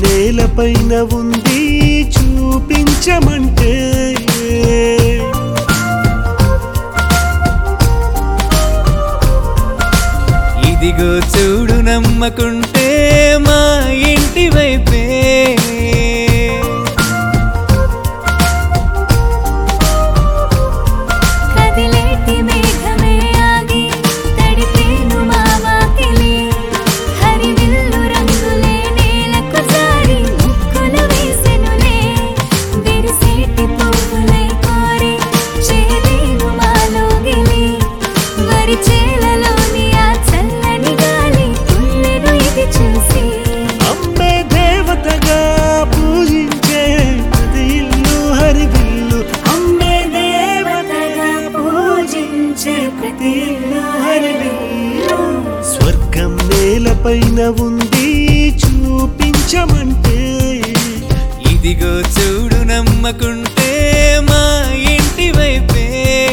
నేలపైన ఉంది చూపించమంటే ఇదిగో చూడు నమ్మకుంటే మా ఇంటి వైపే కదిలేటి మేఘమే ఆగి తడిపేను మా వాకిలి హరివిల్లు రంగులే నేలకు జారి ముక్కులు వేసెనులే విరిసేటి పువ్వులై కోరి చేరేను మాలోగిలి వరి చేలలోని ఆ చల్లని గాలి తుళ్ళెను ఇది చూసి అమ్మే దేవతగా పూజించే ప్రతి ఇల్లు హరివిల్లు అమ్మే దేవతగా పూజించే ప్రతి ఇల్లు హరివిల్లు స్వర్గం నేలపైన ఉంది చూపించమంటే ఇదిగో చూడు నమ్మకుంటే మా ఇంటి వైపే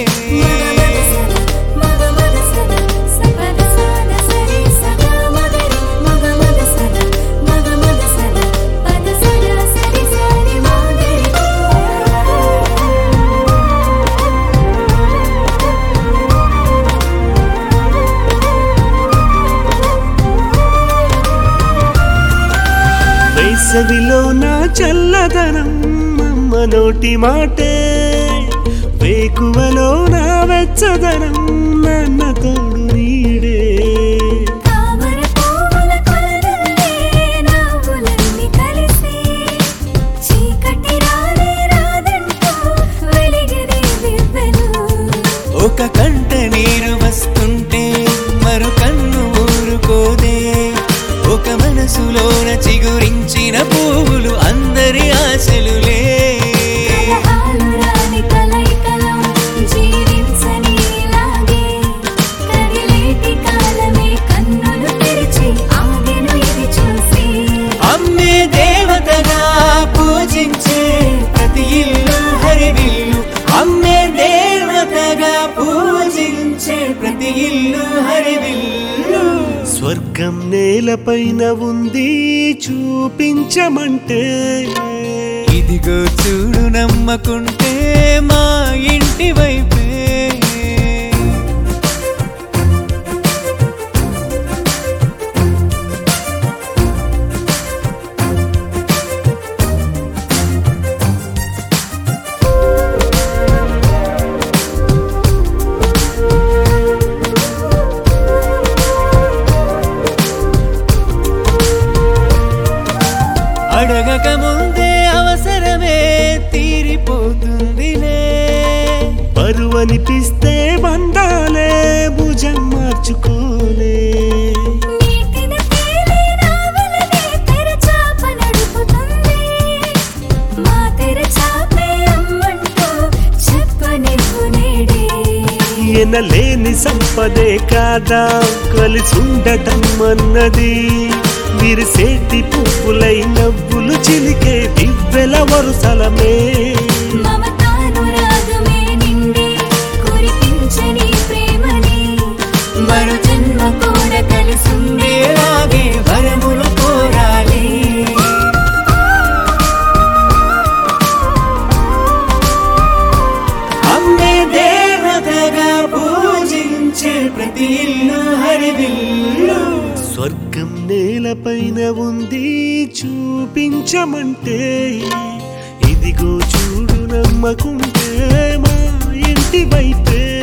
వేసవిలో నా చల్లదనం అమ్మ నోటి మాటే వేకువలో నా వెచ్చదనం నాన్న తోడు నీడే తామర పువ్వుల కొలనులే నవ్వులన్నీ కలిసి చీకటి రానే రాదంటూ వెలిగిరే దివ్వెలు ఒక కంట నీరు వస్తుంటే మరో కన్ను ఊరుకోదే ఒక మనసులోన చిగురించిన పువ్వులు అందరి ఆశలులే కలహాలు రాని కలయికలో జీవించని ఇలాగే కదిలేటి కాలమే కన్నులు తెరిచి ఆగెను ఇది చూసి అమ్మే దేవతగా పూజించే ప్రతి ఇల్లు హరివిల్లు అమ్మే దేవతగా పూజించే ప్రతి ఇల్లు హరివిల్లు స్వర్గం నేలపైన ఉంది చూపించమంటే ఇదిగో చూడు నమ్మకుంటే మా ఇంటి వైపే అడగక ముందే అవసరమే తీరిపోతుందిలే బరువనిపిస్తే బంధాలే భుజం మార్చుకోలే నీటిన తేలే నావలనే తెరచాప నడుపుతుంది మా తెరచాపే అమ్మంటూ చెప్పనివ్వు నేడే ఎనలేని సంపదే కాదా కలిసుండటం అన్నది విరిసేటి పువ్వులై నవ్వులు చిలికే దివ్వెల వరుసలమే మమతానురాగమే నిండి కురిపించని ప్రేమని మరో జన్మ కూడా కలిసుండేలాగే వరములు కోరాలి అమ్మే దేవతగా పూజించే ప్రతి ఇల్లు హరివిల్లు స్వర్గం నేలపైన ఉంది చూపించమంటే ఇదిగో చూడు నమ్మకుంటే మా ఇంటి వైపే